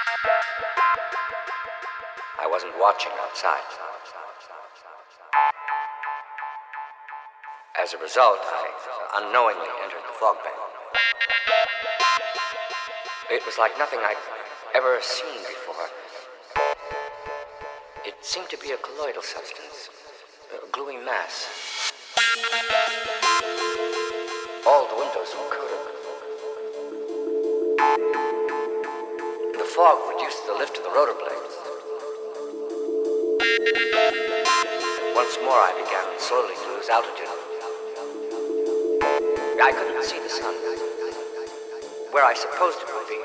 I wasn't watching outside. As a result, I unknowingly entered the fog bank. It was like nothing I'd ever seen before. It seemed to be a colloidal substance, a gluey mass. All the windows were coated. The fog reduced the lift of the rotor blades. Once more I began slowly to lose altitude. I couldn't see the sun, where I supposed it would be.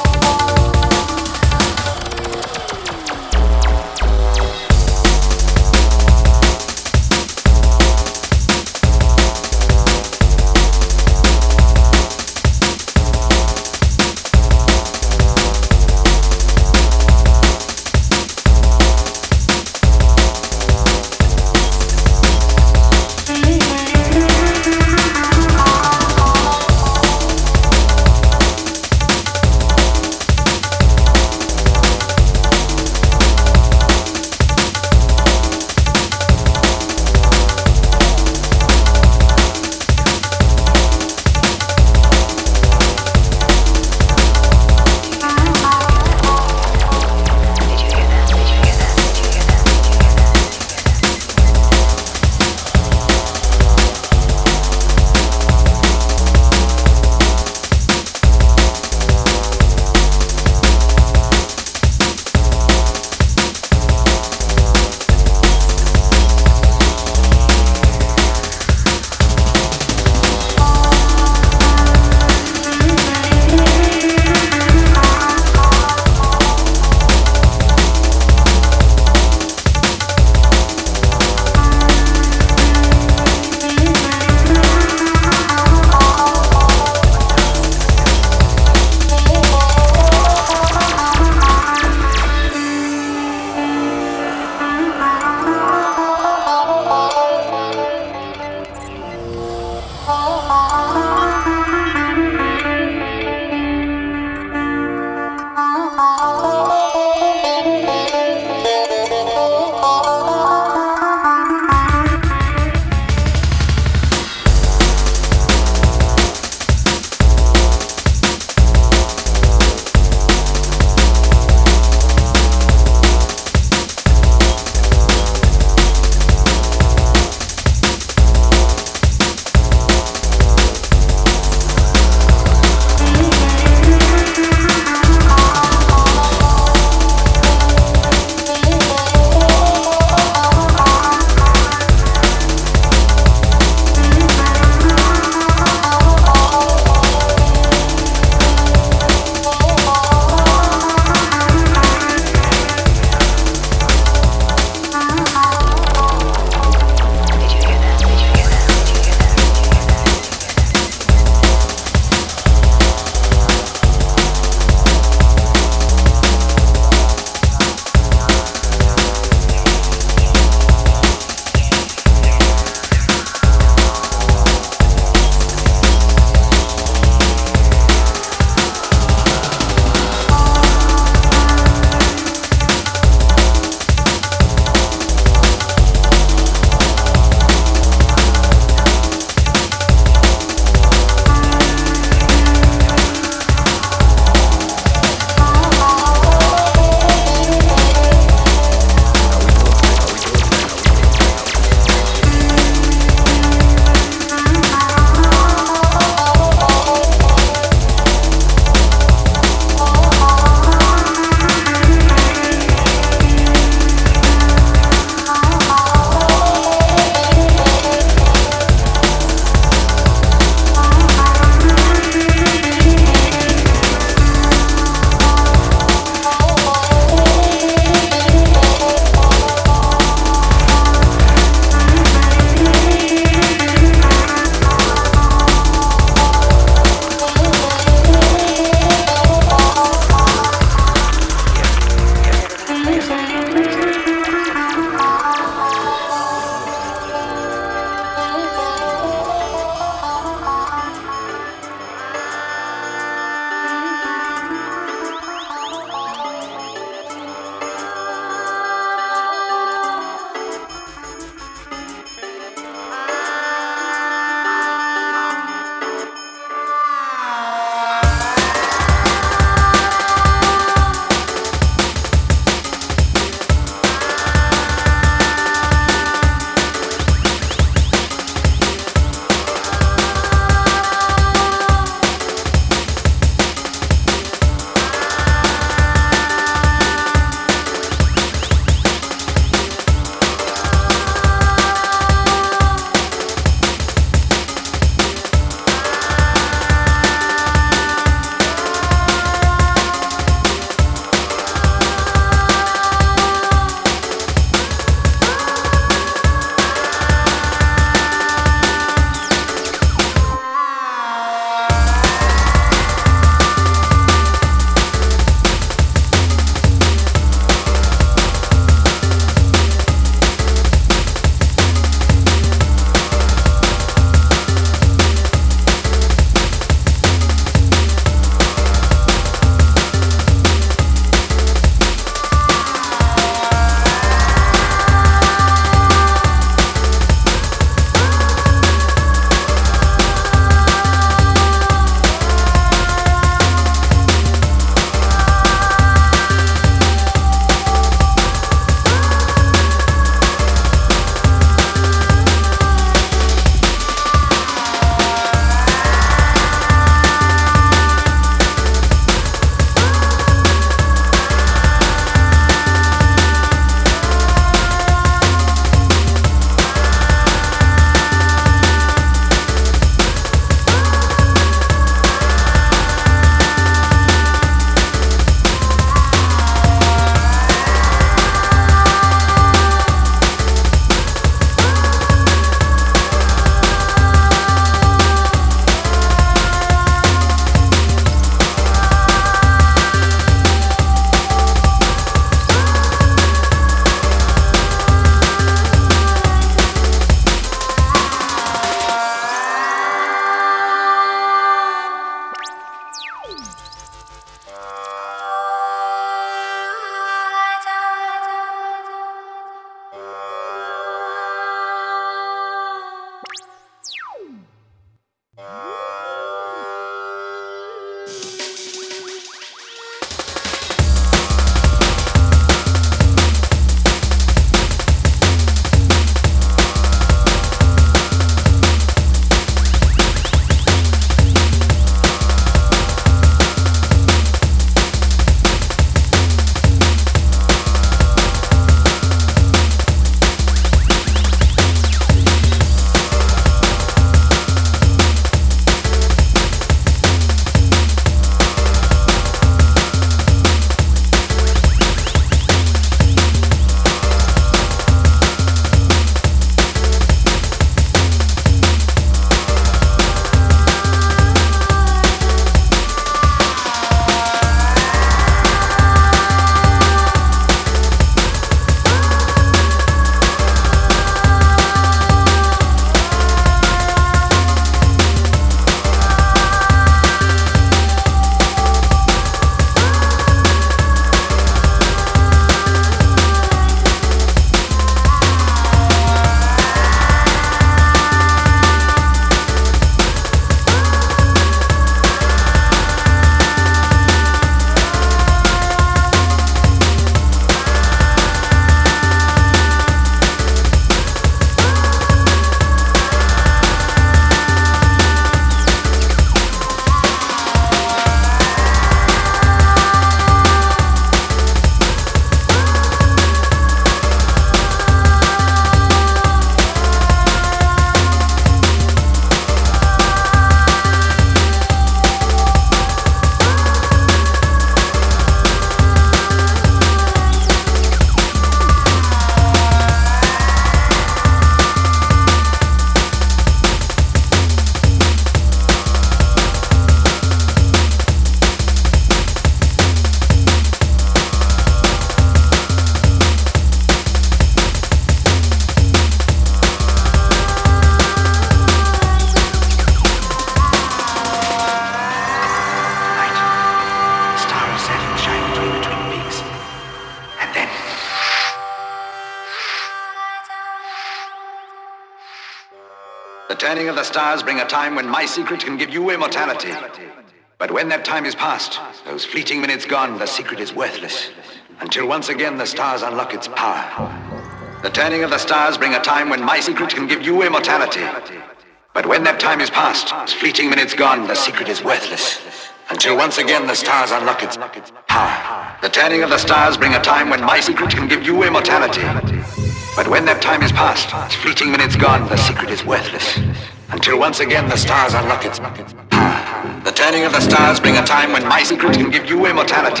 The turning of the stars bring a time when my secret can give you immortality. But when that time is past, those fleeting minutes gone, the secret is worthless. Until once again the stars unlock its power. The turning of the stars bring a time when my secret can give you immortality. But when that time is past, those fleeting minutes gone, the secret is worthless. Until once again the stars unlock its power. The turning of the stars bring a time when my secret can give you immortality. But when that time is past, its fleeting minutes gone, the secret is worthless. Until once again the stars unlock its power. The turning of the stars bring a time when my secret can give you immortality.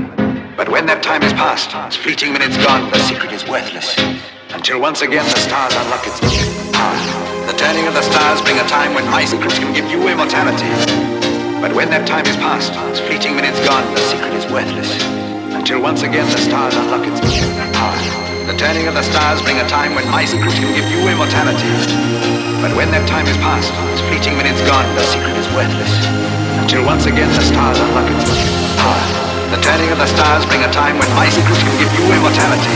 But when that time is past, its fleeting minutes gone, the secret is worthless. Until once again the stars unlock its power. The turning of the stars bring a time when my secret can give you immortality. But when that time is past, its fleeting minutes gone, the secret is worthless. Until once again the stars unlock its power. The turning of the stars bring a time when my secret can give you immortality. But when that time is past, its fleeting minutes gone, the secret is worthless. Until once again the stars unlock its power. The turning of the stars bring a time when my secret can give you immortality.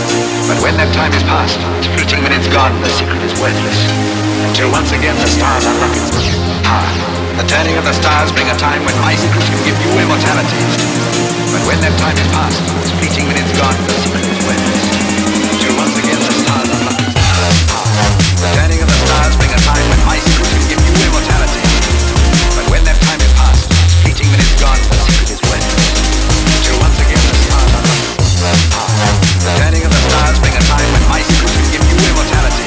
But when that time is past, its fleeting minutes gone, the secret is worthless. Until once again the stars unlock its power. The turning of the stars bring a time when my secret can give you immortality. But when that time is past, its fleeting minutes gone, the secret is worthless. Until once again the stars unlock its power. The turning of the stars bring a time when my secret can give you immortality. But when that time is past, its fleeting minutes gone, the secret is worthless. Until once again the stars unlock its power. The turning of the stars bring a time when my secret can give you immortality.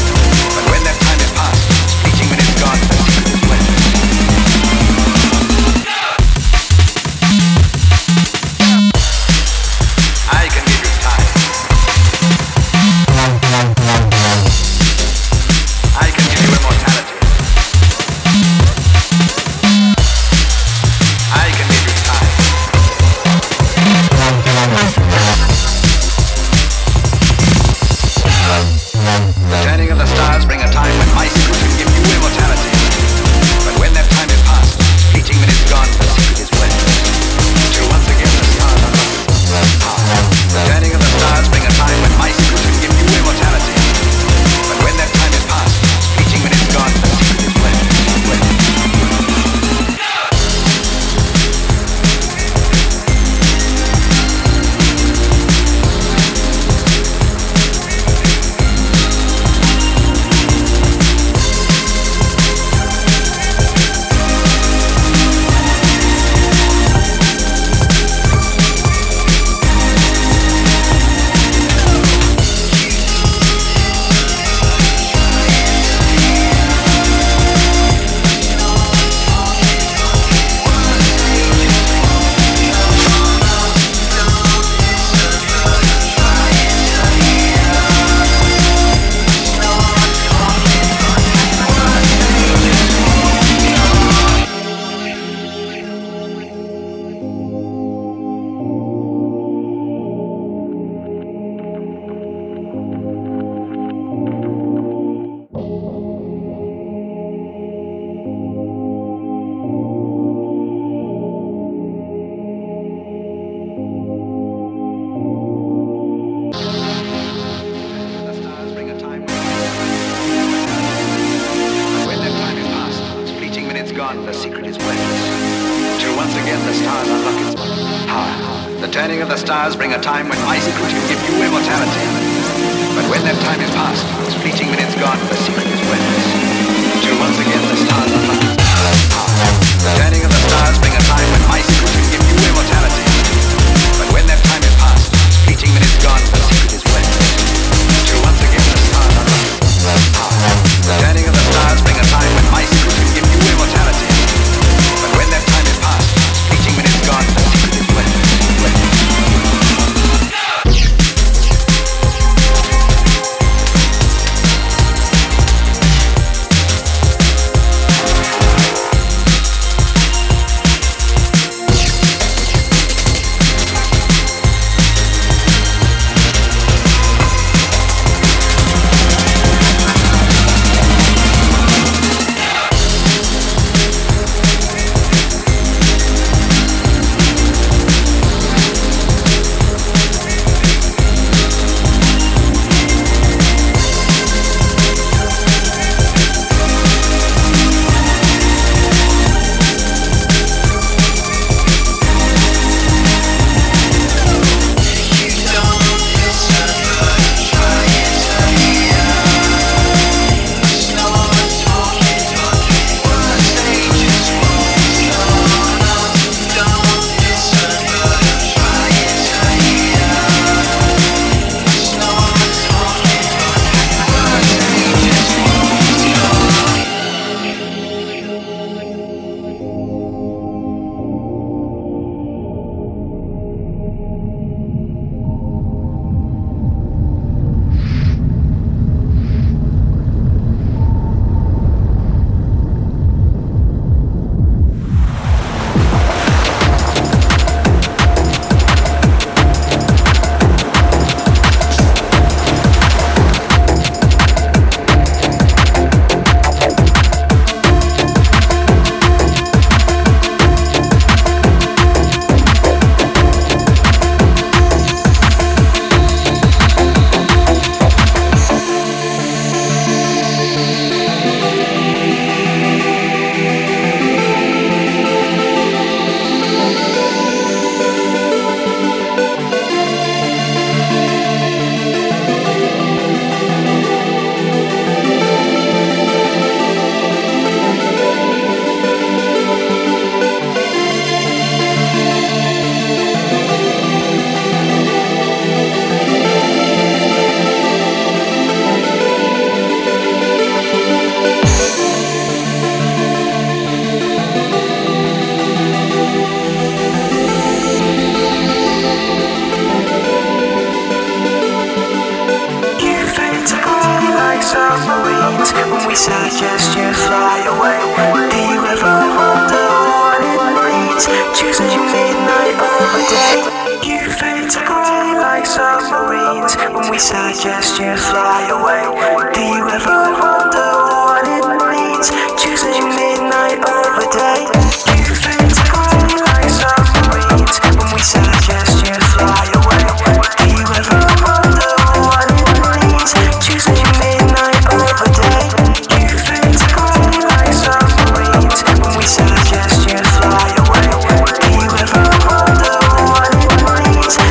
But when that time is past, its fleeting minutes gone, the secret is worthless. I can give you time. I can give you gone, the secret is worthless. Till once again the stars unlock its power. The turning of the stars bring a time when my secret can give you immortality. But when that time is past, those fleeting minutes gone, the secret is worthless. Till once again the stars unlock its power. The turning of the stars bring a time when my secret can give you immortality. But when that time is past, those fleeting minutes gone, the secret is worthless. Till once again the stars unlock its power. The turning of the stars bring a time when my secret can give you immortality. But when that time is past, fleeting minutes gone, the secret is worthless.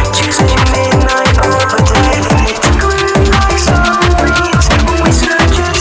Just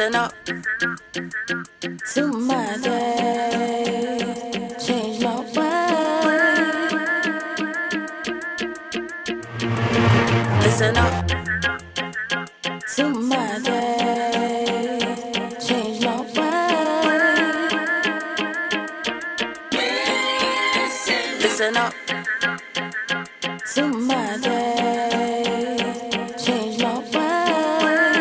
Listen up to my day, change my way. Listen up to my day, change my way. Listen up to my day, change my way.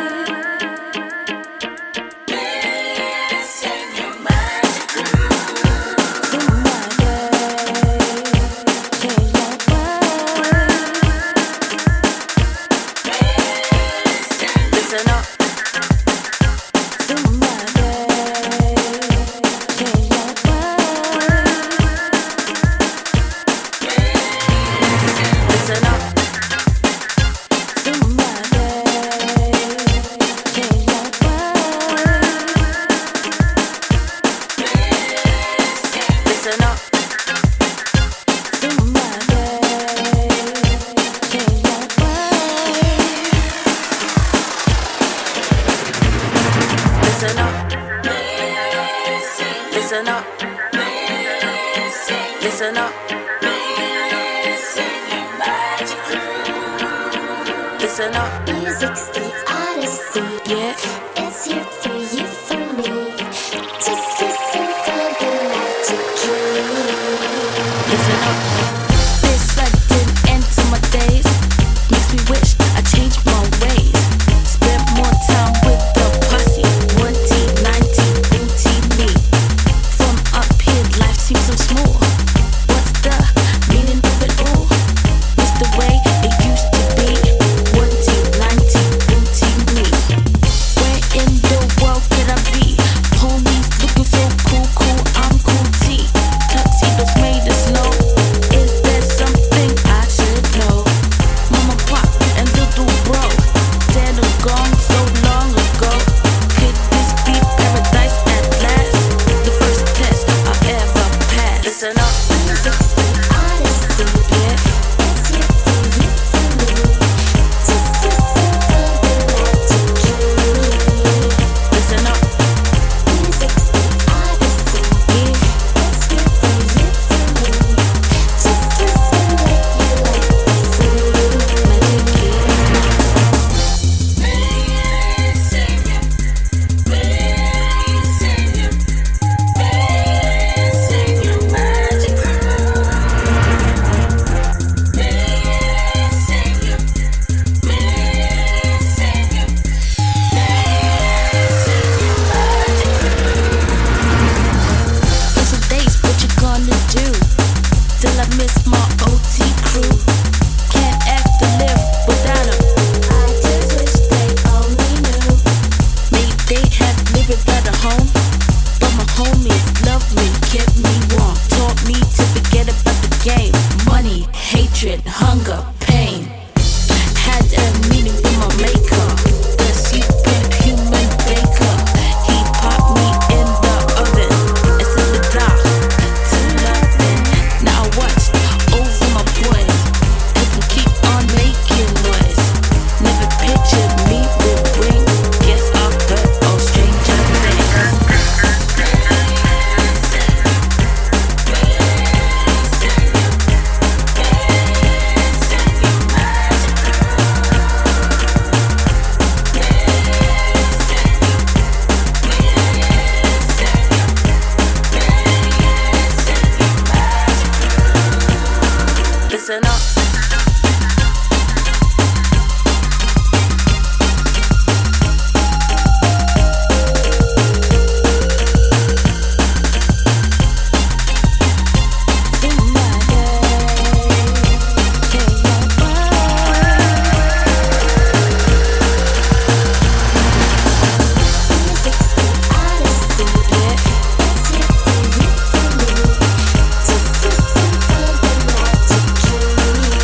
Listen up. Listen up. Listen up. Music's the odyssey. Yeah. It's here for you, for me. Just listen for the magic key. Listen up. This sudden end to my days makes me wish I changed my ways. Spend more time with the posse. 1T, 90, booty me. From up here, life seems so small. What's the meaning of it all? It's the way it used to be. 1T, 90, booty me. Where in the world could I be? Homies looking so cool, cool, I'm cool T. Tuxedos made of snow. Is there something I should know? Mama, pop, and little bro, dead or gone so long ago. Could this be paradise at last? The first test I ever passed. Listen up. Music's the odyssey. Yeah. It's here for you, for me. Just listen for the magic key. Listen up. Music's the odyssey. Yeah. It's here for you, for me. Just listen like you like to see. Magic key. Some days, what you gonna do? Till I miss my OT crew. Can't act to live without 'em. I just wish they only knew. Maybe they have lived without a home, but my homies loved me, kept me warm, taught me to forget about the game. Money, hatred, hunger, pain. Had a meeting with my maker, the superhuman baker. He popped me in the oven and said the dark to nothing. Now I watch over my boys, help them keep on making noise. Never pictured me with wings. Guess I've heard all stranger things. Listen up. Music's the odyssey. It's here for you, for me. Just listen for the magic key.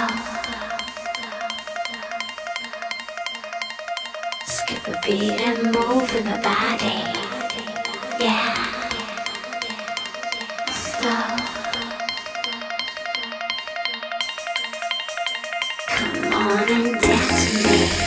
Skip a beat and move in the body. Yeah. Slow. Come on and dance with me.